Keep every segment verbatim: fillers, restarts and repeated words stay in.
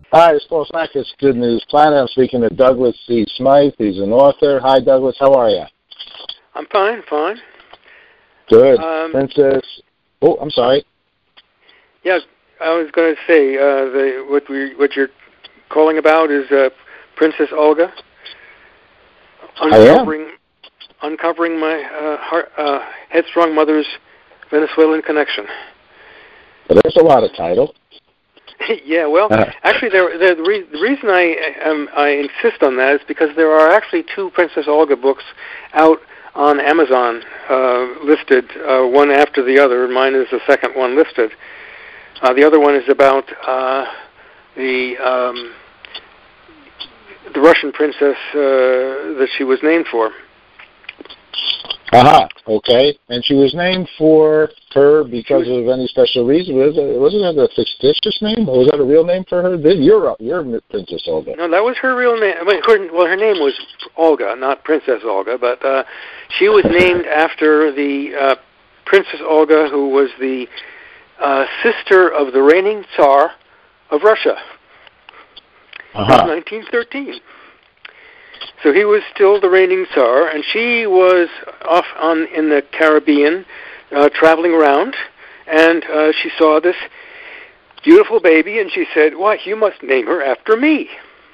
Hi, it's Paul Smackers, Good News Planet. I'm speaking to Douglas C. Smythe. He's an author. Hi, Douglas. How are you? I'm fine, fine. Good. Um, Princess. Oh, I'm sorry. Yeah, I was going to say uh, the what we what you're calling about is uh, Princess Olga. Uncovering, I am. uncovering my uh, heart, uh, headstrong mother's Venezuelan connection. Well, there's a lot of title. Yeah, well, Uh-huh. actually, there, there, the, re- the reason I um, I insist on that is because there are actually two Princess Olga books out on Amazon uh, listed, uh, one after the other. Mine is the second one listed. Uh, the other one is about uh, the um, the Russian princess uh, that she was named for. Aha, uh-huh. Okay. And she was named for her because of any special reason? Was it, wasn't that a fictitious name? Or was that a real name for her? You're, you're Princess Olga. No, that was her real name. Well, her name was Olga, not Princess Olga, but uh, she was named after the uh, Princess Olga, who was the uh, sister of the reigning Tsar of Russia Uh-huh. in nineteen thirteen. So he was still the reigning Tsar, and she was off on in the Caribbean, uh, traveling around, and uh, she saw this beautiful baby, and she said, "Why, you must name her after me."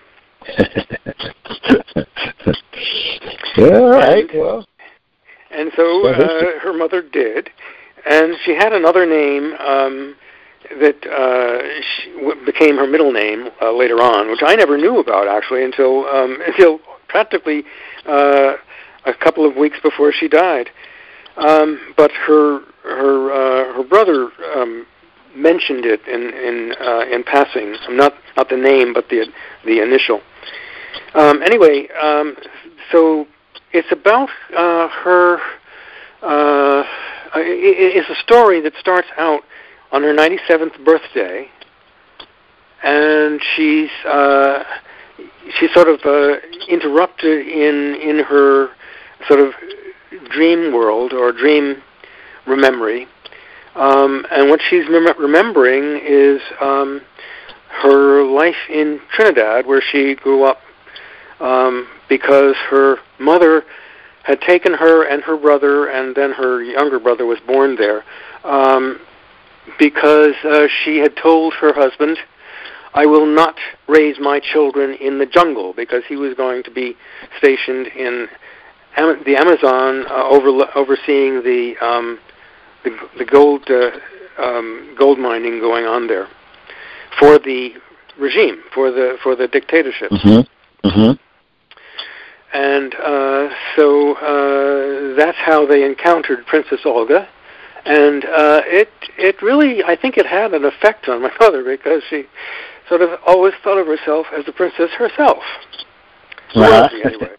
Yeah, all right. And, well, and so uh, her mother did, and she had another name um, that uh, she, w- became her middle name uh, later on, which I never knew about actually until um, until practically uh, a couple of weeks before she died. Um, but her her uh, her brother um, mentioned it in in uh, in passing. Not not the name, but the the initial. Um, anyway, um, so it's about uh, her. Uh, it, it's a story that starts out on her ninety-seventh birthday, and she's uh, she's sort of uh, interrupted in in her sort of dream world or dream rememory, um, and what she's rem- remembering is um, her life in Trinidad, where she grew up, um, because her mother had taken her and her brother, and then her younger brother was born there, um, because uh, she had told her husband, "I will not raise my children in the jungle," because he was going to be stationed in Am- the Amazon, uh, over- overseeing the um, the, the gold uh, um, gold mining going on there for the regime, for the for the dictatorship. Mm-hmm. Mm-hmm. And uh, so uh, that's how they encountered Princess Olga. And uh, it it really, I think it had an effect on my mother, because she sort of always thought of herself as the princess herself. Uh-huh. Royalty, anyway.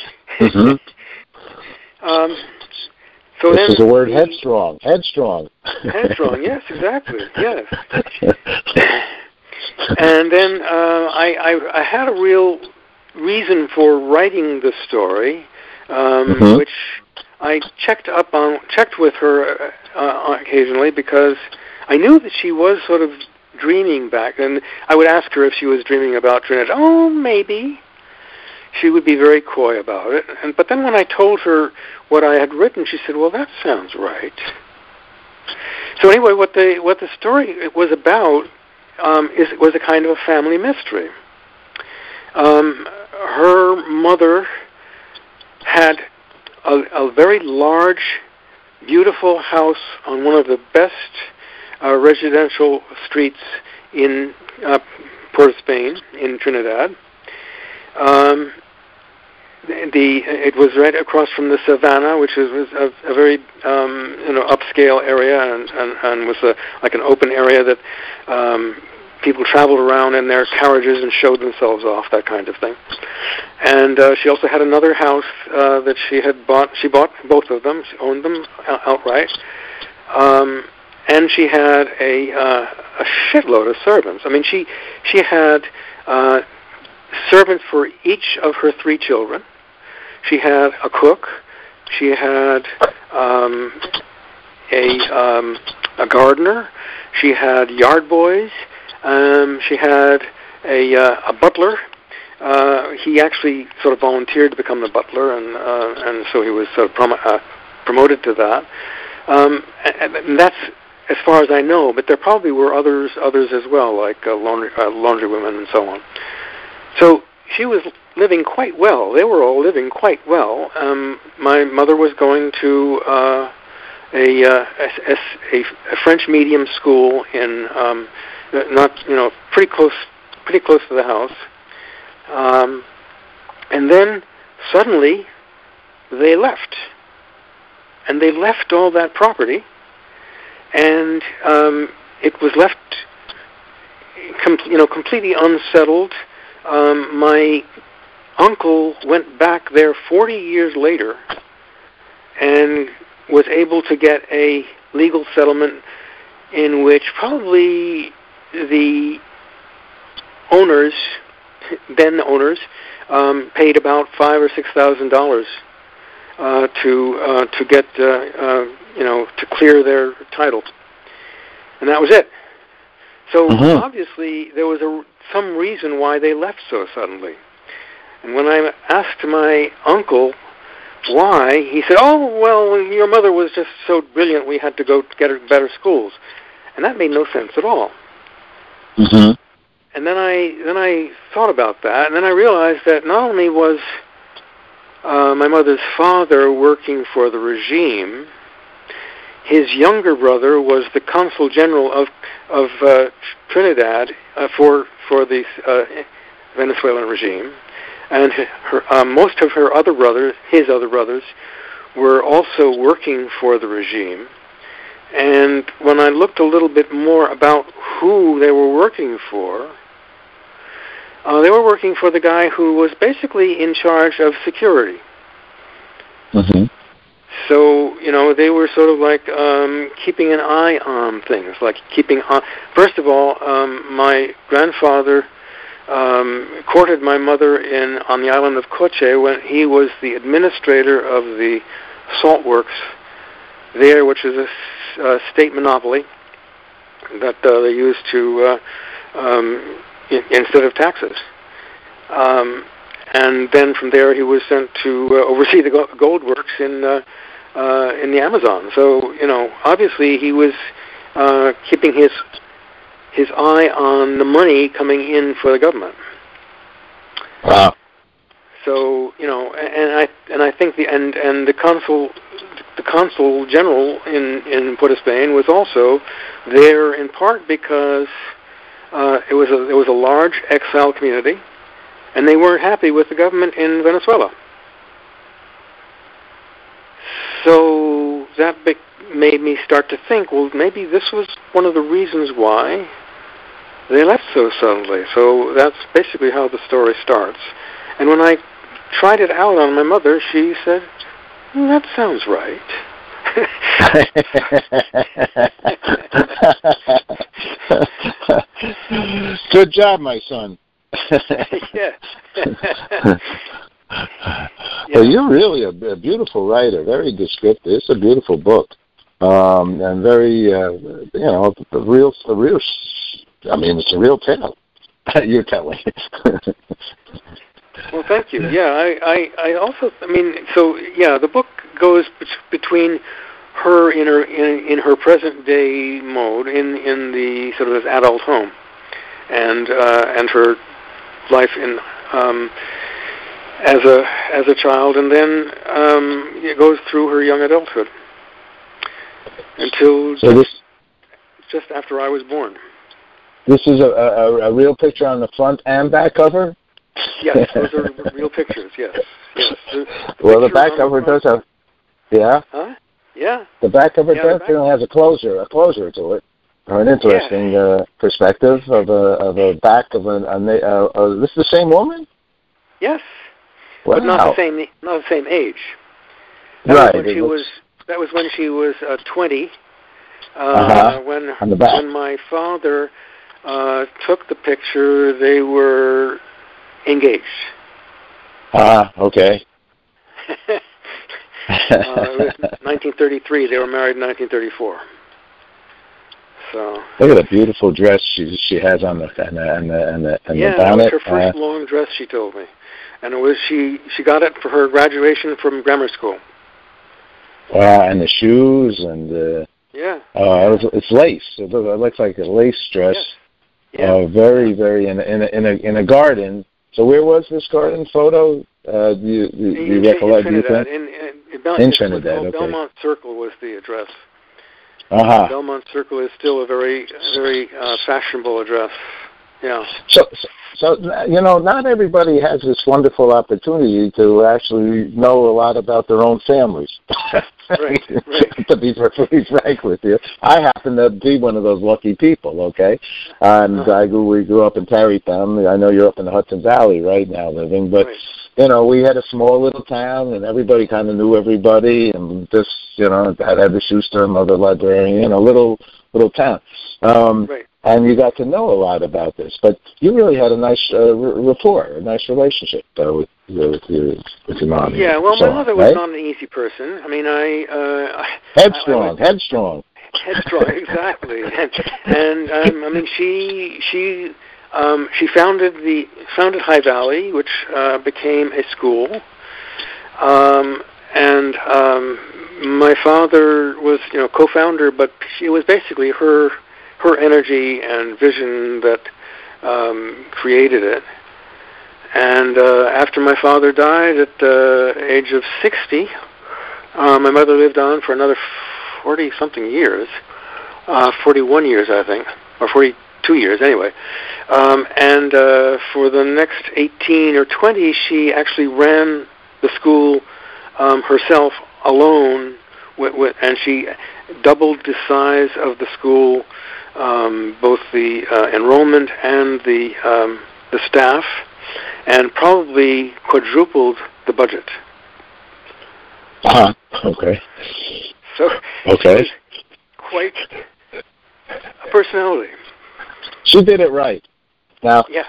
Mm-hmm. um, so this then is the word headstrong. Headstrong. Headstrong, yes, exactly, yes. And then uh, I, I, I had a real reason for writing the story, um, mm-hmm. which I checked up on, checked with her uh, occasionally, because I knew that she was sort of dreaming back, and I would ask her if she was dreaming about Trinidad. Oh, maybe. She would be very coy about it. And but then when I told her what I had written, she said, "Well, that sounds right." So anyway, what the what the story was about um, is was a kind of a family mystery. Um, her mother had a, a very large, beautiful house on one of the best uh, residential streets in uh, Port of Spain, in Trinidad. Um, the it was right across from the Savannah, which was, was a, a very um, you know upscale area, and, and, and was a, like an open area that um, people traveled around in their carriages and showed themselves off, that kind of thing. And uh, she also had another house uh, that she had bought. She bought both of them. She owned them outright. Um, and she had a uh, a shitload of servants. I mean, she she had uh, servants for each of her three children. She had a cook. She had um, a um, a gardener. She had yard boys. Um, she had a, uh, a butler. Uh, he actually sort of volunteered to become the butler, and uh, and so he was sort of prom- uh, promoted to that. Um, and, and that's as far as I know, but there probably were others others as well, like uh, laundry uh, laundrywomen and so on. So she was living quite well. They were all living quite well. Um, my mother was going to uh, a, uh, a, a a French medium school in um, not you know pretty close pretty close to the house. Um, and then suddenly they left, and they left all that property, and um, it was left, com- you know, completely unsettled. Um, my uncle went back there forty years later, and was able to get a legal settlement in which probably the owners. then owners um, paid about five or six thousand dollars uh, to uh, to get uh, uh, you know to clear their title, and that was it. So mm-hmm. obviously there was a, some reason why they left so suddenly. And when I asked my uncle why, he said, "Oh well, your mother was just so brilliant. We had to go get her better schools," and that made no sense at all. Mm-hmm. And then I then I thought about that, and then I realized that not only was uh, my mother's father working for the regime, his younger brother was the consul general of of uh, Trinidad uh, for for the uh, Venezuelan regime, and her, uh, most of her other brothers, his other brothers, were also working for the regime. And when I looked a little bit more about who they were working for, uh, they were working for the guy who was basically in charge of security. Mm-hmm. So, you know, they were sort of like um, keeping an eye on things, like keeping on. First of all, um, my grandfather um, courted my mother in on the island of Coche when he was the administrator of the salt works there, which is a uh, state monopoly that uh, they used to uh, um, in, instead of taxes. Um, and then from there, he was sent to uh, oversee the gold works in uh, uh, in the Amazon. So, you know, obviously he was uh, keeping his his eye on the money coming in for the government. Wow. So, you know, and I and I think the and and the consul. The consul general in, in Port of Spain was also there in part because uh, it was a it was a large exile community, and they weren't happy with the government in Venezuela. So that be- made me start to think, well, maybe this was one of the reasons why they left so suddenly. So that's basically how the story starts. And when I tried it out on my mother, she said, "That sounds right." Good job, my son. Yeah. Well, you're really a, a beautiful writer, very descriptive. It's a beautiful book, um, and very, uh, you know, a real, a real. I mean, it's a real tale you're telling. Well, thank you. Yeah, I, I, I also, I mean, so yeah, the book goes between her in her in, in her present day mode in, in the sort of adult home, and uh, and her life in um, as a as a child, and then um, it goes through her young adulthood until so just, this, just after I was born. This is a, a, a real picture on the front and back cover? Yes, those are real pictures, yes. yes. The, the well, the back cover does have, yeah? Huh? Yeah. The back cover yeah, does back. certainly has a closure, a closure to it, or an interesting yeah. uh, perspective of a of a back of a, a, a, a this is the same woman? Yes, wow. But not the same, not the same age. That right. Was when she looks... was, that was when she was uh, twenty. Uh, uh-huh. When on the back. when my father uh, took the picture, they were engaged. Ah, uh, okay. uh, it was nineteen thirty-three. They were married in nineteen thirty-four. So look at the beautiful dress she she has on the and the and the and the, and yeah, the bonnet. that was her first uh, long dress. She told me, and it was she she got it for her graduation from grammar school. Wow, uh, and the shoes and the yeah, uh, it was, it's lace. It looks like a lace dress. Yes. Yeah. Uh, very very in a, in a in a in a garden. So where was this garden photo? Uh, do you, do you in, recollect? In Trinidad. Do you in, in, in, Bel- in Trinidad, okay. Belmont Circle was the address. Uh-huh. Belmont Circle is still a very, very uh, fashionable address. Yeah. So, so, so, you know, not everybody has this wonderful opportunity to actually know a lot about their own families. Right, right. To be perfectly frank with you, I happen to be one of those lucky people. Okay, and uh-huh. I grew, we grew up in Tarrytown. I know you're up in the Hudson Valley right now, living, but. Right. You know, we had a small little town, and everybody kind of knew everybody, and this, you know, had Heather Schuster, mother librarian, you know, little little town. Um, right. And you got to know a lot about this, but you really had a nice uh, rapport, a nice relationship uh, with, with your with your mom. Yeah, well, so my mother on, was right? not an easy person. I mean, I uh, headstrong, I, I, I, headstrong, headstrong, exactly. and and um, I mean, she she. Um, she founded the founded High Valley, which uh, became a school, um, and um, my father was, you know, co-founder, but she was basically her her energy and vision that um, created it. And uh, after my father died at the age of sixty, uh, my mother lived on for another forty something years, uh, forty-one years, I think, or forty. Two years, anyway. Um, and uh, for the next eighteen or twenty, she actually ran the school um, herself alone, with, with, and she doubled the size of the school, um, both the uh, enrollment and the um, the staff, and probably quadrupled the budget. Uh-huh. Okay. So, okay. Quite a personality. She did it right. Now, yeah.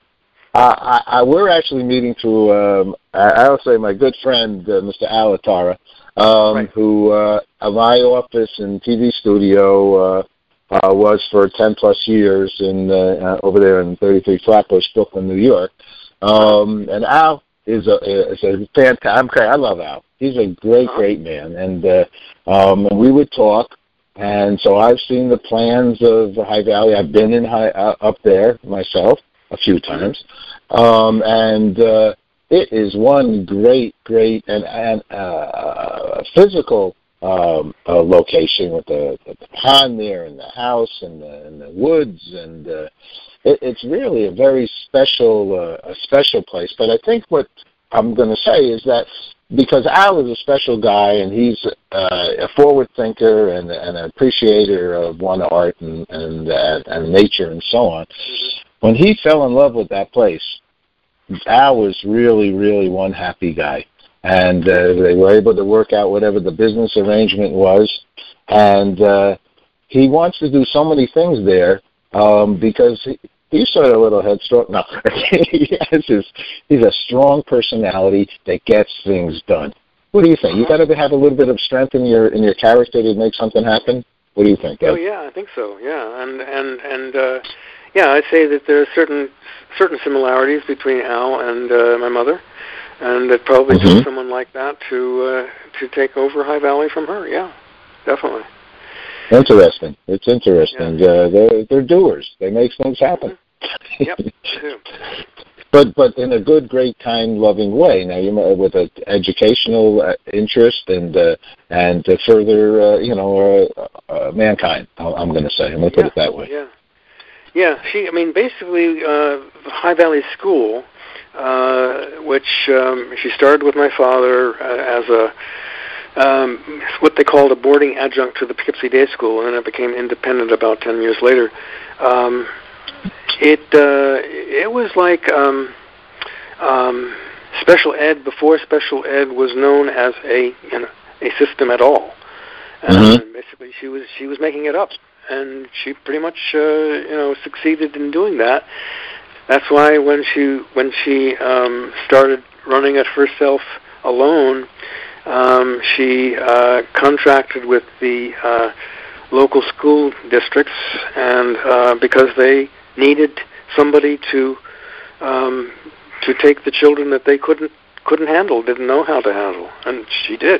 I, I, we're actually meeting through, um, I'll say my good friend, uh, Mister Alatara, um, right. who uh, my office and T V studio uh, uh, was for ten plus years in uh, uh, over there in thirty-three Flatbush, Brooklyn, New York. Um, and Al is a is a fantastic. I love Al. He's a great, uh-huh. great man, and uh, um, we would talk. And so I've seen the plans of High Valley. I've been in high, uh, up there myself a few times, um, and uh, it is one great, great and, and uh, physical um, uh, location with the, the pond there, and the house, and the, and the woods, and uh, it, it's really a very special, uh, a special place. But I think what I'm going to say is that. Because Al is a special guy, and he's uh, a forward thinker and, and an appreciator of one art and and, uh, and nature and so on. Mm-hmm. When he fell in love with that place, Al was really, really one happy guy. And uh, they were able to work out whatever the business arrangement was. And uh, he wants to do so many things there um, because he, he's sort of a little headstrong. No, he has his, he's a strong personality that gets things done. What do you think? You got to have a little bit of strength in your in your character to make something happen. What do you think, Ed? Oh yeah, I think so. Yeah, and and and uh, yeah, I'd say that there are certain certain similarities between Al and uh, my mother, and it probably mm-hmm. took someone like that to uh, to take over High Valley from her. Yeah, definitely. Interesting. It's interesting. Yeah. Uh, they're they're doers. They make things happen. Mm-hmm. Yep. Too. But but in a good, great, kind, loving way. Now you with an educational uh, interest and uh, and to further uh, you know uh, uh, mankind. I'm going to say. I'm going to put yeah. it that way. Yeah. Yeah. She. I mean, basically, uh, High Valley School, uh, which um, she started with my father uh, as a. Um, what they called a boarding adjunct to the Poughkeepsie Day School, and then it became independent about ten years later. Um, it uh, it was like um, um, special ed before special ed was known as a you know, a system at all. And mm-hmm. basically, she was she was making it up, and she pretty much uh, you know succeeded in doing that. That's why when she when she um, started running it herself alone. Um, she uh, contracted with the uh, local school districts, and uh, because they needed somebody to um, to take the children that they couldn't couldn't handle, didn't know how to handle, and she did.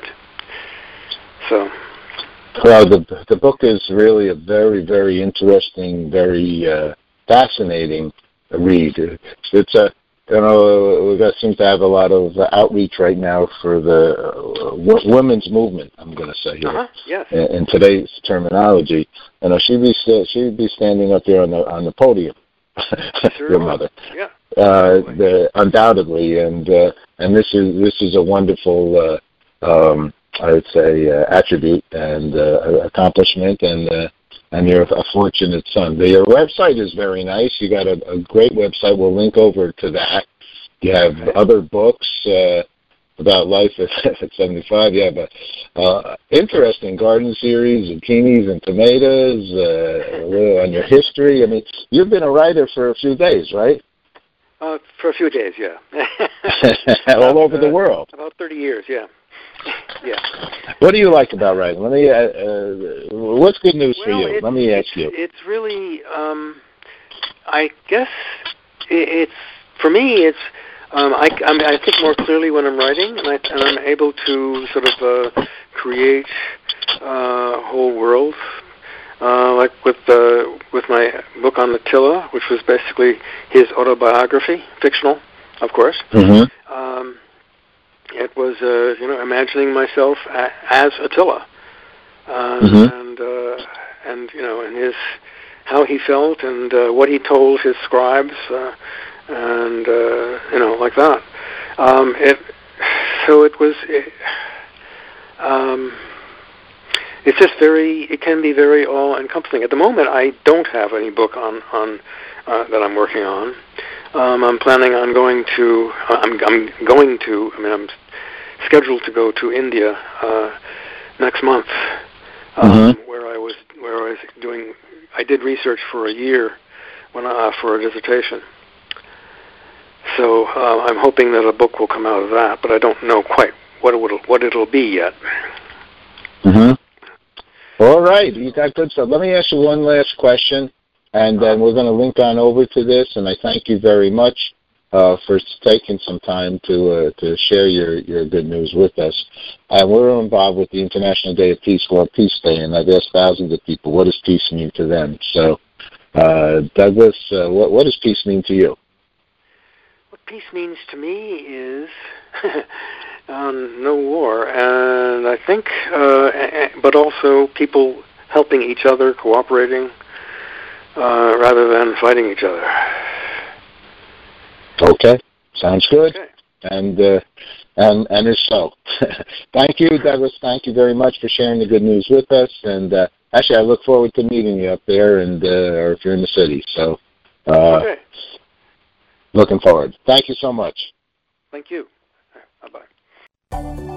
So. Well, the the book is really a very, very interesting, very uh, fascinating read. It's a you know we got seem to have a lot of outreach right now for the uh, w- women's movement. I'm going to say here uh-huh. yes. in, in today's terminology. You know, she'd be she'd be standing up there on the on the podium. Sure Your will. mother, yeah, uh, the, undoubtedly, and uh, and this is this is a wonderful. Uh, um, I would say uh, attribute and uh, accomplishment, and uh, and you're a fortunate son. The, your website is very nice. You got a, a great website. We'll link over to that. You have okay. other books uh, about life at, at seventy-five. You have a uh, interesting garden series, zucchinis and tomatoes, uh, on your history. I mean, you've been a writer for a few days, right? Uh, for a few days, yeah. All about, over the uh, world. About thirty years, yeah. Yeah. What do you like about writing? Let me. Uh, uh, what's good news well, for you? Let me ask you. It's really, um, I guess, it, it's for me. It's um, I, I'm, I think more clearly when I'm writing, and, I, and I'm able to sort of uh, create uh, whole worlds. Uh, like with uh, with my book on Attila, which was basically his autobiography, fictional, of course. Mm-hmm. Um, It was, uh, you know, imagining myself a- as Attila, uh, mm-hmm. and uh, and you know, and his how he felt and uh, what he told his scribes, uh, and uh, you know, like that. Um, it so it was. It, um, it's just very. It can be very all-encompassing. At the moment, I don't have any book on on uh, that I'm working on. Um, I'm planning on going to. Uh, I'm, I'm going to. I mean, I'm scheduled to go to India uh, next month, um, mm-hmm. where I was where I was doing. I did research for a year when uh, for a dissertation. So uh, I'm hoping that a book will come out of that, but I don't know quite what it will, what it'll be yet. Mm-hmm. All right, you got good stuff. Let me ask you one last question, and then we're going to link on over to this. And I thank you very much uh, for taking some time to uh, to share your, your good news with us. And we're involved with the International Day of Peace called Peace Day, and I've asked thousands of people, what does peace mean to them? So, uh, Douglas, uh, what, what does peace mean to you? What peace means to me is um, no war, and I think, uh, but also people helping each other, cooperating, uh, rather than fighting each other. Okay, sounds good. Okay. And uh, and and it's so. Thank you, Douglas. Thank you very much for sharing the good news with us. And uh, actually, I look forward to meeting you up there, and uh, or if you're in the city. So, uh, okay. Looking forward. Thank you so much. Thank you. Bye bye.